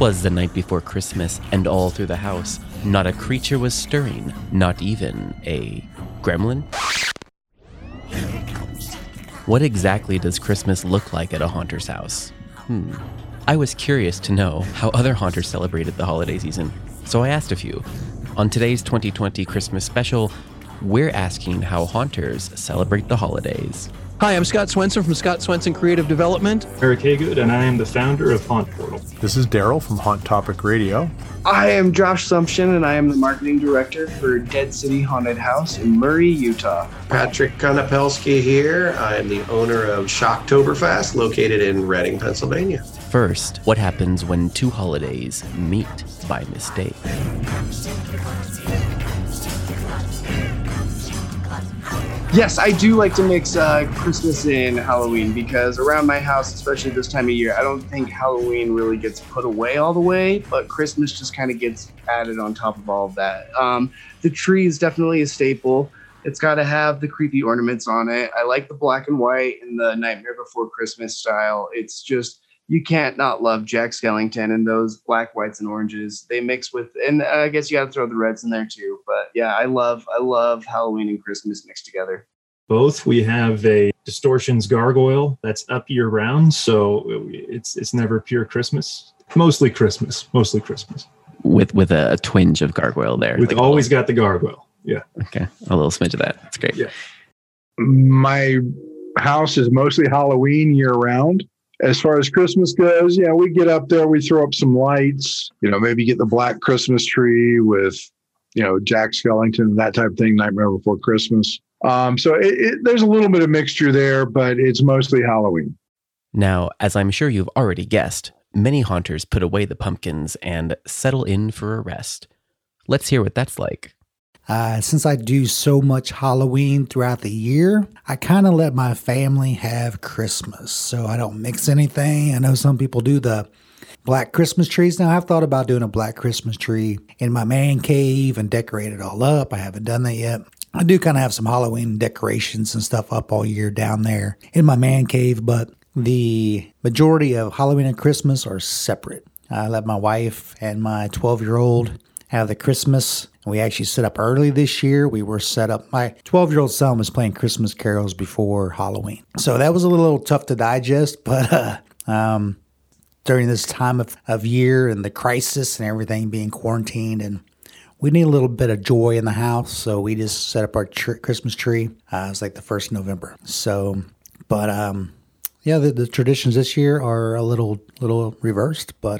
'Twas the night before Christmas, and all through the house, not a creature was stirring, not even a gremlin. What exactly does Christmas look like at a haunter's house? I was curious to know how other haunters celebrated the holiday season, so I asked a few. On today's 2020 Christmas special, we're asking how haunters celebrate the holidays. Hi, I'm Scott Swenson from Scott Swenson Creative Development. Eric Haygood, and I am the founder of Haunt Portal. This is Daryl from Haunt Topic Radio. I am Josh Sumption, and I am the marketing director for Dead City Haunted House in Murray, Utah. Patrick Konopelski here. I am the owner of Shocktoberfest, located in Reading, Pennsylvania. First, what happens when two holidays meet by mistake? Yes, I do like to mix Christmas and Halloween because around my house, especially this time of year, I don't think Halloween really gets put away all the way, but Christmas just kind of gets added on top of all of that. The tree is definitely a staple. It's got to have the creepy ornaments on it. I like the black and white and the Nightmare Before Christmas style. It's just, you can't not love Jack Skellington and those black, whites, and oranges. They mix with, and I guess you got to throw the reds in there too. But yeah, I love Halloween and Christmas mixed together. Both. We have a Distortions gargoyle that's up year round, so it's never pure Christmas. Mostly Christmas. With a twinge of gargoyle there. We've always got the gargoyle. Yeah. Okay. A little smidge of that. That's great. Yeah. My house is mostly Halloween year round. As far as Christmas goes, yeah, we get up there, we throw up some lights, maybe get the black Christmas tree with, Jack Skellington, that type of thing, Nightmare Before Christmas. So there's a little bit of mixture there, but it's mostly Halloween. Now, as I'm sure you've already guessed, many haunters put away the pumpkins and settle in for a rest. Let's hear what that's like. Since I do so much Halloween throughout the year, I kind of let my family have Christmas, so I don't mix anything. I know some people do the black Christmas trees. Now, I've thought about doing a black Christmas tree in my man cave and decorate it all up. I haven't done that yet. I do kind of have some Halloween decorations and stuff up all year down there in my man cave, but the majority of Halloween and Christmas are separate. I let my wife and my 12-year-old have the Christmas. We actually set up early this year. We were set up. My 12-year-old son was playing Christmas carols before Halloween. So that was a little tough to digest, but during this time of year and the crisis and everything being quarantined, and we need a little bit of joy in the house, so we just set up our Christmas tree. It was like the 1st of November. So, but the traditions this year are a little reversed, but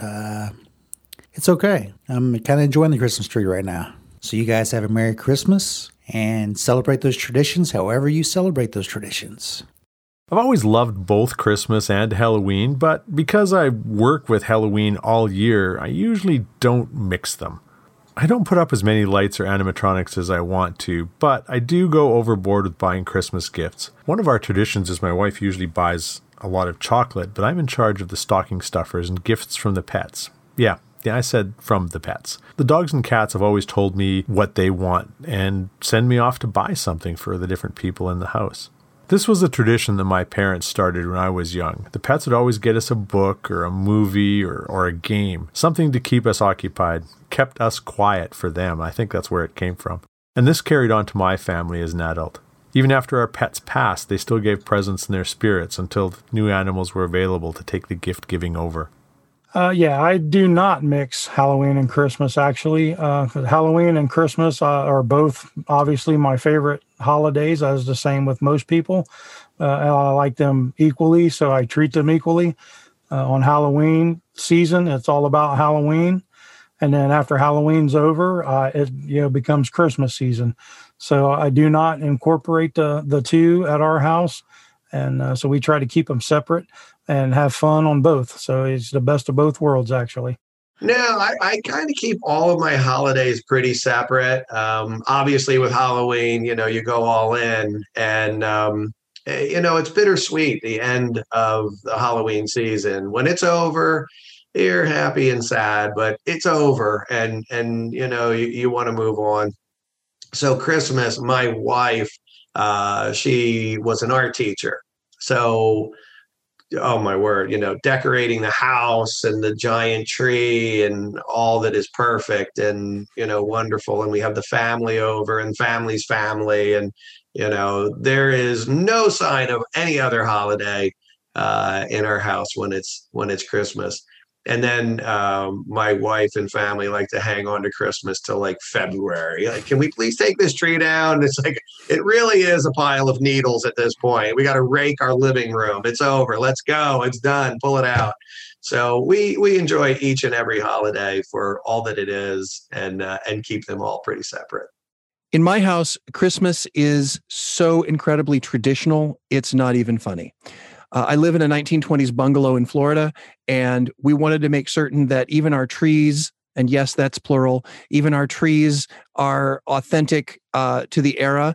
it's okay. I'm kind of enjoying the Christmas tree right now. So you guys have a Merry Christmas and celebrate those traditions however you celebrate those traditions. I've always loved both Christmas and Halloween, but because I work with Halloween all year, I usually don't mix them. I don't put up as many lights or animatronics as I want to, but I do go overboard with buying Christmas gifts. One of our traditions is my wife usually buys a lot of chocolate, but I'm in charge of the stocking stuffers and gifts from the pets. Yeah, I said from the pets. The dogs and cats have always told me what they want and send me off to buy something for the different people in the house. This was a tradition that my parents started when I was young. The pets would always get us a book or a movie or a game, something to keep us occupied, kept us quiet for them. I think that's where it came from. And this carried on to my family as an adult. Even after our pets passed, they still gave presents in their spirits until new animals were available to take the gift giving over. I do not mix Halloween and Christmas, actually. Halloween and Christmas are both obviously my favorite holidays, as the same with most people. I like them equally, so I treat them equally. On Halloween season, it's all about Halloween. And then after Halloween's over, it becomes Christmas season. So I do not incorporate the two at our house. And so we try to keep them separate and have fun on both. So it's the best of both worlds, actually. No, I kind of keep all of my holidays pretty separate. Obviously, with Halloween, you go all in. And, it's bittersweet, the end of the Halloween season. When it's over, you're happy and sad, but it's over. And you want to move on. So Christmas, my wife, she was an art teacher. So oh my word, decorating the house and the giant tree and all that is perfect and, wonderful. And we have the family over and family's family. And, there is no sign of any other holiday in our house when it's Christmas. And then my wife and family like to hang on to Christmas till like February. Like, can we please take this tree down? It's like, it really is a pile of needles at this point. We got to rake our living room. It's over. Let's go. It's done. Pull it out. So we enjoy each and every holiday for all that it is and keep them all pretty separate. In my house, Christmas is so incredibly traditional, it's not even funny. I live in a 1920s bungalow in Florida, and we wanted to make certain that even our trees, and yes, that's plural, even our trees are authentic to the era.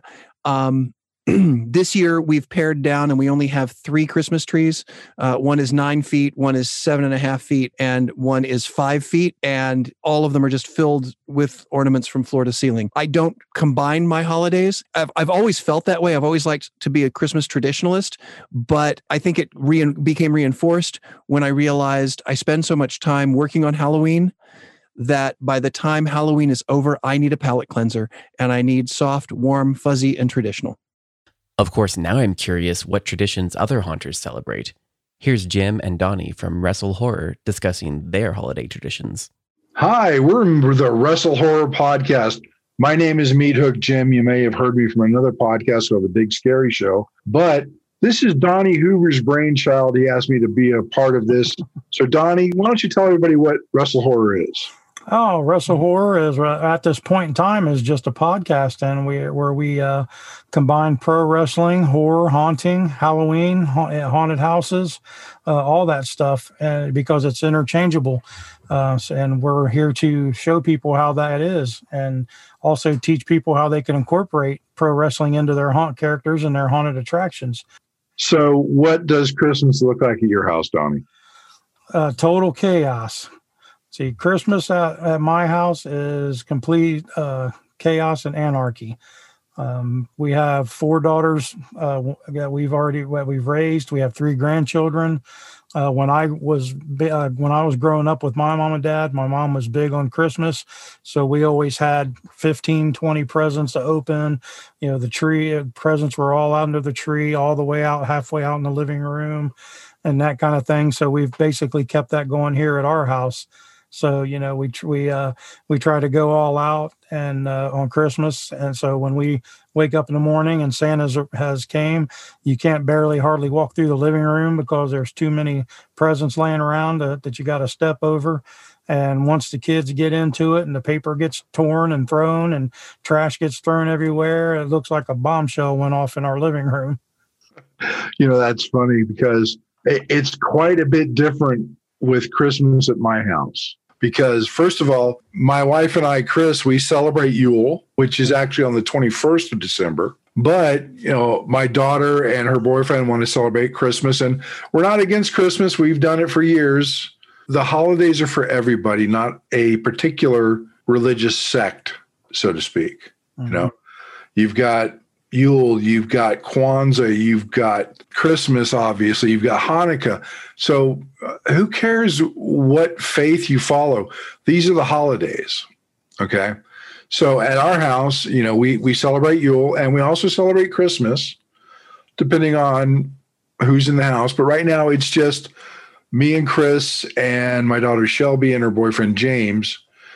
This year, we've pared down and we only have 3 Christmas trees. One is 9 feet, one is 7.5 feet, and one is 5 feet. And all of them are just filled with ornaments from floor to ceiling. I don't combine my holidays. I've always felt that way. I've always liked to be a Christmas traditionalist, but I think it became reinforced when I realized I spend so much time working on Halloween that by the time Halloween is over, I need a palate cleanser and I need soft, warm, fuzzy, and traditional. Of course, now I'm curious what traditions other haunters celebrate. Here's Jim and Donnie from Wrestle Horror discussing their holiday traditions. Hi, we're the Wrestle Horror Podcast. My name is Meat Hook Jim. You may have heard me from another podcast called The Big Scary Show, but this is Donnie Hoover's brainchild. He asked me to be a part of this. So Donnie, why don't you tell everybody what Wrestle Horror is? Oh, Wrestle Horror is at this point in time is just a podcast, and where we combine pro wrestling, horror, haunting, Halloween, haunted houses, all that stuff, because it's interchangeable. And we're here to show people how that is, and also teach people how they can incorporate pro wrestling into their haunt characters and their haunted attractions. So, what does Christmas look like at your house, Donnie? Total chaos. See, Christmas at my house is complete chaos and anarchy. We have 4 daughters that we've raised. We have 3 grandchildren. When I was growing up with my mom and dad, my mom was big on Christmas, so we always had 15, 20 presents to open. The tree presents were all under the tree, all the way out, halfway out in the living room, and that kind of thing. So we've basically kept that going here at our house. So, we try to go all out and on Christmas. And so when we wake up in the morning and Santa has came, you can't hardly walk through the living room because there's too many presents laying around that you got to step over. And once the kids get into it and the paper gets torn and thrown and trash gets thrown everywhere, it looks like a bombshell went off in our living room. That's funny because it's quite a bit different with Christmas at my house. Because first of all, my wife and I, Chris, we celebrate Yule, which is actually on the 21st of December. But, my daughter and her boyfriend want to celebrate Christmas, and we're not against Christmas. We've done it for years. The holidays are for everybody, not a particular religious sect, so to speak. Mm-hmm. You've got Yule, you've got Kwanzaa, you've got Christmas, obviously, you've got Hanukkah. So who cares what faith you follow? These are the holidays, okay? So at our house, we celebrate Yule, and we also celebrate Christmas, depending on who's in the house. But right now, it's just me and Chris and my daughter Shelby and her boyfriend James.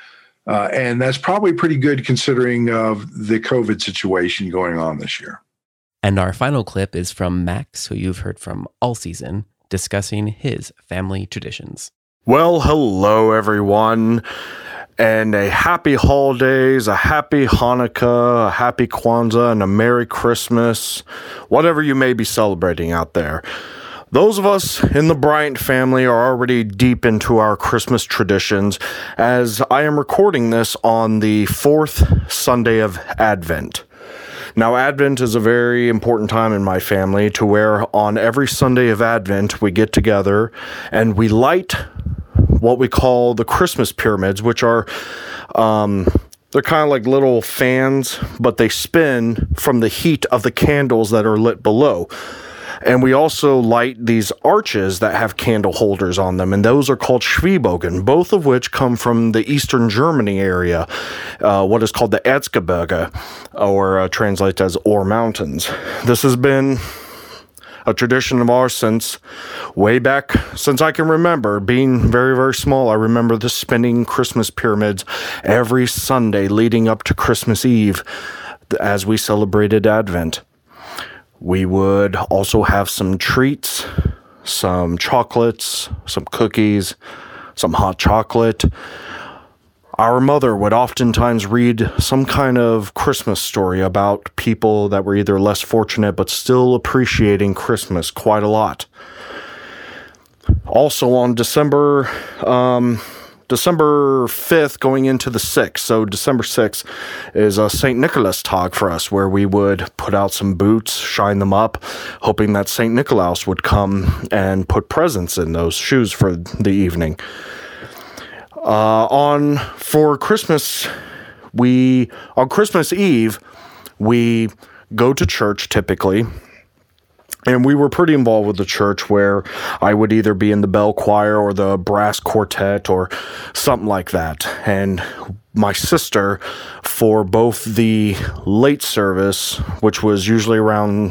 And that's probably pretty good considering of the COVID situation going on this year. And our final clip is from Max, who you've heard from all season, discussing his family traditions. Well, hello, everyone. And a happy holidays, a happy Hanukkah, a happy Kwanzaa, and a Merry Christmas, whatever you may be celebrating out there. Those of us in the Bryant family are already deep into our Christmas traditions, as I am recording this on the 4th Sunday of Advent. Now, Advent is a very important time in my family, to where on every Sunday of Advent we get together and we light what we call the Christmas pyramids, which are they're kind of like little fans, but they spin from the heat of the candles that are lit below. And we also light these arches that have candle holders on them, and those are called Schwiebogen, both of which come from the Eastern Germany area, what is called the Erzgebirge, or translates as Ore Mountains. This has been a tradition of ours since way back, since I can remember. Being very, very small, I remember the spinning Christmas pyramids every Sunday leading up to Christmas Eve as we celebrated Advent. We would also have some treats, some chocolates, some cookies, some hot chocolate. Our mother would oftentimes read some kind of Christmas story about people that were either less fortunate but still appreciating Christmas quite a lot. Also on December 5th going into the 6th, so December 6th is a St. Nicholas Tag for us, where we would put out some boots, shine them up, hoping that St. Nicholas would come and put presents in those shoes for the evening. On Christmas Eve, we go to church typically, and we were pretty involved with the church, where I would either be in the bell choir or the brass quartet or something like that. And my sister, for both the late service, which was usually around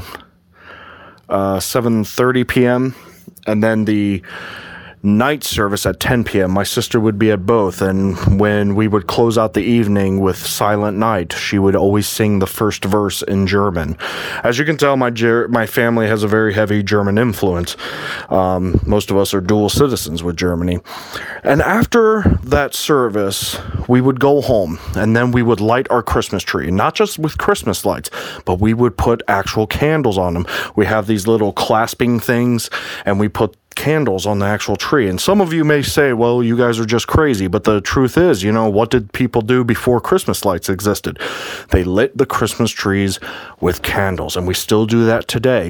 7:30 p.m., and then the night service at 10 p.m. My sister would be at both, and when we would close out the evening with Silent Night, she would always sing the first verse in German. As you can tell, my family has a very heavy German influence. Most of us are dual citizens with Germany. And after that service, we would go home, and then we would light our Christmas tree, not just with Christmas lights, but we would put actual candles on them. We have these little clasping things, and we put candles on the actual tree. And some of you may say, well, you guys are just crazy. But the truth is, what did people do before Christmas lights existed? They lit the Christmas trees with candles, and we still do that today.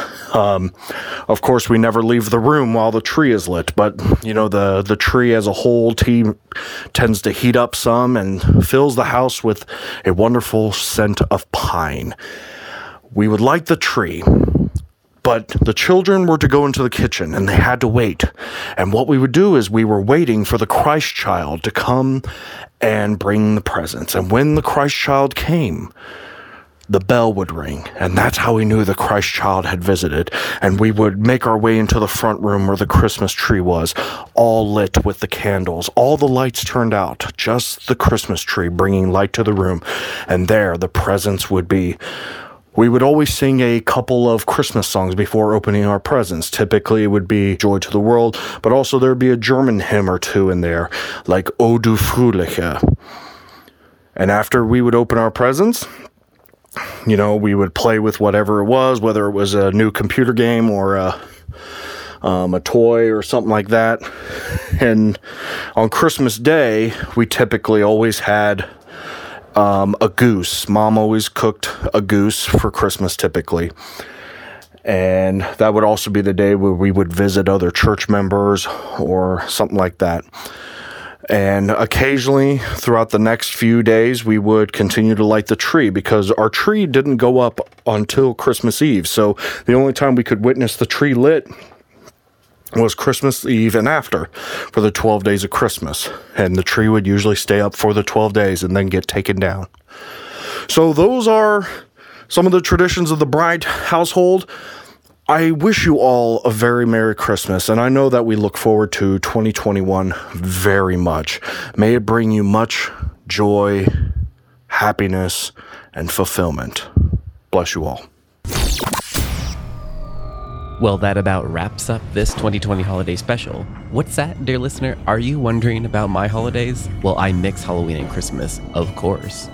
Of course, we never leave the room while the tree is lit, but the tree as a whole tends to heat up some and fills the house with a wonderful scent of pine. We would light the tree, but the children were to go into the kitchen, and they had to wait. And what we would do is we were waiting for the Christ child to come and bring the presents. And when the Christ child came, the bell would ring, and that's how we knew the Christ child had visited. And we would make our way into the front room where the Christmas tree was, all lit with the candles. All the lights turned out, just the Christmas tree bringing light to the room. And there the presents would be. We would always sing a couple of Christmas songs before opening our presents. Typically, it would be Joy to the World, but also there would be a German hymn or two in there, like O du Fröhliche. And after we would open our presents, we would play with whatever it was, whether it was a new computer game or a toy or something like that. And on Christmas Day, we typically always had a goose. Mom always cooked a goose for Christmas typically. And that would also be the day where we would visit other church members or something like that. And occasionally throughout the next few days, we would continue to light the tree, because our tree didn't go up until Christmas Eve. So the only time we could witness the tree lit was Christmas Eve and after, for the 12 days of Christmas. And the tree would usually stay up for the 12 days and then get taken down. So those are some of the traditions of the Bright household. I wish you all a very Merry Christmas, and I know that we look forward to 2021 very much. May it bring you much joy, happiness, and fulfillment. Bless you all. Well, that about wraps up this 2020 holiday special. What's that, dear listener? Are you wondering about my holidays? Well, I mix Halloween and Christmas, of course.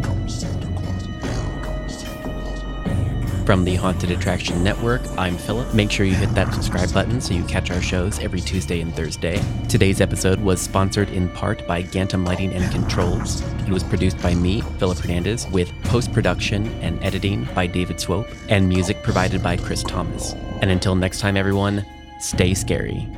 From the Haunted Attraction Network, I'm Philip. Make sure you hit that subscribe button so you catch our shows every Tuesday and Thursday. Today's episode was sponsored in part by Gantom Lighting and Controls. It was produced by me, Philip Hernandez, with post-production and editing by David Swope, and music provided by Chris Thomas. And until next time, everyone, stay scary.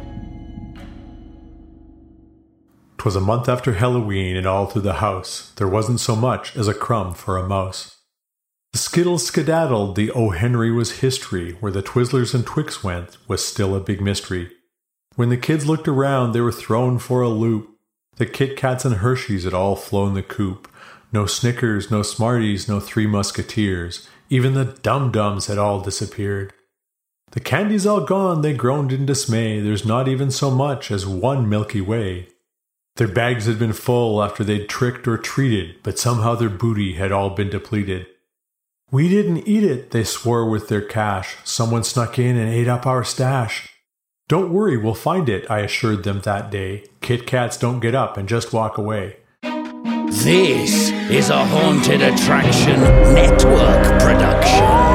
'Twas a month after Halloween, and all through the house there wasn't so much as a crumb for a mouse. The Skittles skedaddled, the O. Henry was history. Where the Twizzlers and Twix went was still a big mystery. When the kids looked around, they were thrown for a loop. The Kit Kats and Hershey's had all flown the coop. No Snickers, no Smarties, no Three Musketeers. Even the Dum-Dums had all disappeared. The candy's all gone, they groaned in dismay. There's not even so much as one Milky Way. Their bags had been full after they'd tricked or treated, but somehow their booty had all been depleted. We didn't eat it, they swore with their cash. Someone snuck in and ate up our stash. Don't worry, we'll find it, I assured them that day. Kit Kats don't get up and just walk away. This is a Haunted Attraction Network production.